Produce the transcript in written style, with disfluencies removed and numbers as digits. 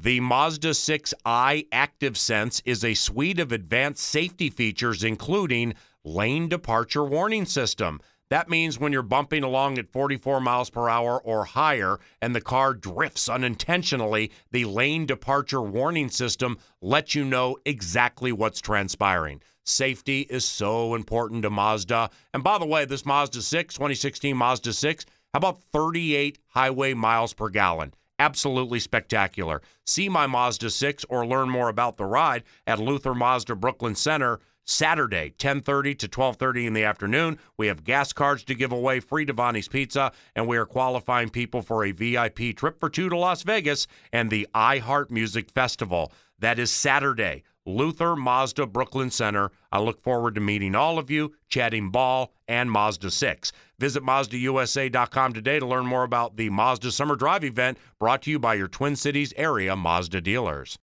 The Mazda 6i Active Sense is a suite of advanced safety features, including lane departure warning system. That means when you're bumping along at 44 miles per hour or higher and the car drifts unintentionally, the lane departure warning system lets you know exactly what's transpiring. Safety is so important to Mazda. And by the way, this Mazda 6, 2016 Mazda 6, how about 38 highway miles per gallon? Absolutely spectacular. See my Mazda 6 or learn more about the ride at Luther Mazda Brooklyn Center Saturday, 10:30 to 12:30 in the afternoon. We have gas cards to give away, free Devani's Pizza, and we are qualifying people for a VIP trip for two to Las Vegas and the iHeart Music Festival. That is Saturday, Luther Mazda Brooklyn Center. I look forward to meeting all of you, chatting ball and Mazda 6. Visit MazdaUSA.com today to learn more about the Mazda Summer Drive event brought to you by your Twin Cities area Mazda dealers.